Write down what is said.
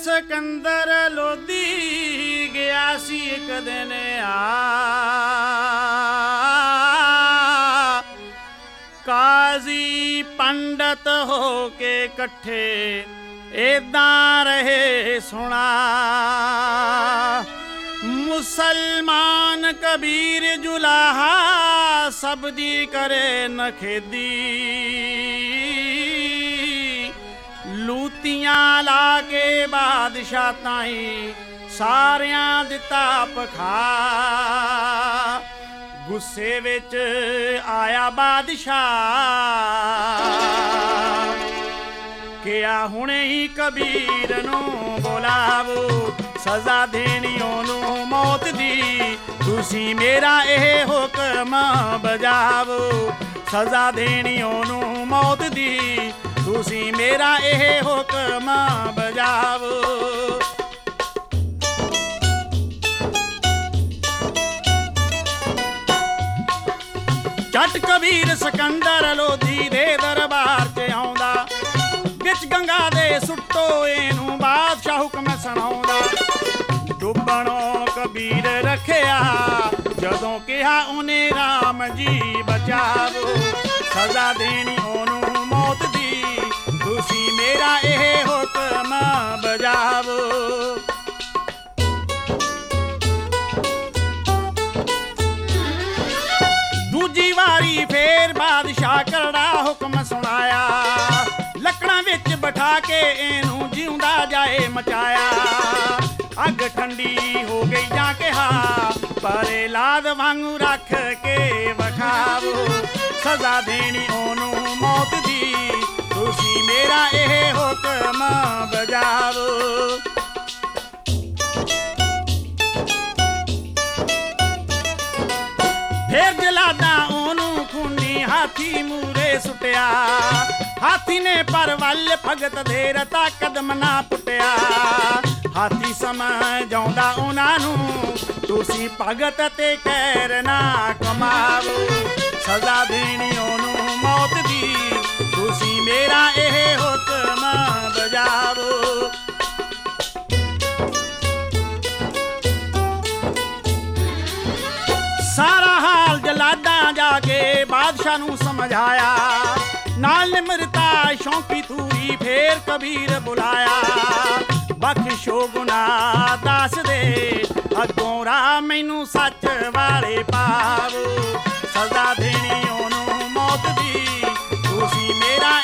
ਸਿਕੰਦਰ ਲੋਧੀ ਗਿਆ ਸੀ ਇੱਕ ਦਿਨ ਕਾਜ਼ੀ ਪੰਡਤ ਹੋ ਕੇ ਇਕੱਠੇ ਏਦਾਂ ਰਹੇ ਸੁਣਾ। ਮੁਸਲਮਾਨ ਕਬੀਰ ਜੁਲਾਹਾ ਸਭ ਦੀ ਕਰੇ ਨਖੇਦੀ, ਲੂਤੀਆਂ ਲਾ ਕੇ ਬਾਦਸ਼ਾਹ ਤਾਈਂ ਸਾਰਿਆਂ ਦਿੱਤਾ ਪਖਾ। ਗੁੱਸੇ ਵਿੱਚ ਆਇਆ ਬਾਦਸ਼ਾਹ, ਕਿਹਾ ਹੁਣੇ ਹੀ ਕਬੀਰ ਨੂੰ ਬੁਲਾਵੋ, ਸਜ਼ਾ ਦੇਣੀ ਉਹਨੂੰ ਮੌਤ ਦੀ, ਤੁਸੀਂ ਮੇਰਾ ਇਹ ਹੁਕਮ ਬਜਾਵੋ। ਸਜ਼ਾ ਦੇਣੀ ਉਹਨੂੰ ਮੌਤ ਦੀ, ਤੁਸੀਂ ਮੇਰਾ ਇਹ ਹੁਕਮ ਬਜਾਵੋ। ਝੱਟ ਕਬੀਰ ਸਿਕੰਦਰ ਲੋਧੀ ਦੇ ਦਰਬਾਰ 'ਚ ਆਉਂਦਾ, ਵਿੱਚ ਗੰਗਾ ਦੇ ਸੁੱਟੋ ਇਹਨੂੰ ਬਾਦਸ਼ਾਹ ਹੁਕਮ ਸੁਣਾਉਂਦਾ। ਡੁੱਬਣੋਂ ਕਬੀਰ ਰੱਖਿਆ ਜਦੋਂ ਕਿਹਾ ਉਹਨੇ ਰਾਮ ਜੀ ਬਚਾਵੋ। ਸਜ਼ਾ ਦੇਣੀ ਉਹਨੂੰ ਮੌਤ ਦੀ, ਤੁਸੀਂ ਮੇਰਾ ਇਹ ਹੁਕਮ ਬਜਾਵੋ। ਦੂਜੀ ਵਾਰੀ ਫੇਰ ਬਾਦਸ਼ਾਹ ਕਰੜਾ ਹੁਕਮ ਸੁਣਾਇਆ, ਲੱਕੜਾਂ ਵਿੱਚ ਬਿਠਾ ਕੇ ਇਹਨੂੰ ਜਿਉਂਦਾ ਜਾਏ ਮਚਾਇਆ। ਅੱਗ ਠੰਡੀ ਹੋ ਗਈ ਜਾਂ ਕਿਹਾ ਪਰ ਲਾਦ ਵਾਂਗੂ ਰੱਖ ਕੇ ਵਿਖਾਵੋ। ਸਜ਼ਾ ਦੇਣੀ ਉਹਨੂੰ ਮੌਤ ਦੀ, ਤੁਸੀਂ ਮੇਰਾ ਇਹ ਹੁਕਮ ਬਜਾਵੋ। ਫੇਰ ਜਲਾਦਾਂ ਉਹਨੂੰ ਖੂਨੀ ਹਾਥੀ ਮੂਰੇ ਸੁੱਟਿਆ, ਹਾਥੀ ਨੇ ਪਰ ਵੱਲ ਭਗਤ ਦੇ ਰਤਾ ਕਦਮ ਨਾ ਪੁੱਟਿਆ। ਹਾਥੀ ਸਮਝਾਉਂਦਾ ਉਹਨਾਂ ਨੂੰ, ਤੁਸੀਂ ਭਗਤ ਤੇ ਕਹਿਰ ਨਾ ਕਮਾਵੋ। ਸਜ਼ਾ ਦੇਣੀ ਉਹਨੂੰ ਮੌਤ ਦੀ, ਤੁਸੀਂ ਮੇਰਾ ਇਹ ਹੁਕਮ ਬਜਾਵੋ। ਸਾਰਾ ਹਾਲ ਜਲਾਦਾਂ ਜਾ ਕੇ ਬਾਦਸ਼ਾਹ ਨੂੰ ਸਮਝਾਇਆ, ਨਾਲ ਨਿਮਰਤਾ ਸ਼ੌਂਕੀ ਤੂਰੀ ਫੇਰ ਕਬੀਰ ਬੁਲਾਇਆ। ਬਖਸ਼ੋ ਗੁਨਾਹ ਦੱਸ ਦੇ ਅੱਗੋਂ ਰਾਹ ਮੈਨੂੰ ਸੱਚ ਵਾਲੇ ਪਾਵੋ। ਸਜ਼ਾ ਦੇਣੀ ਉਹਨੂੰ ਮੌਤ ਦੀ, ਤੁਸੀਂ ਮੇਰਾ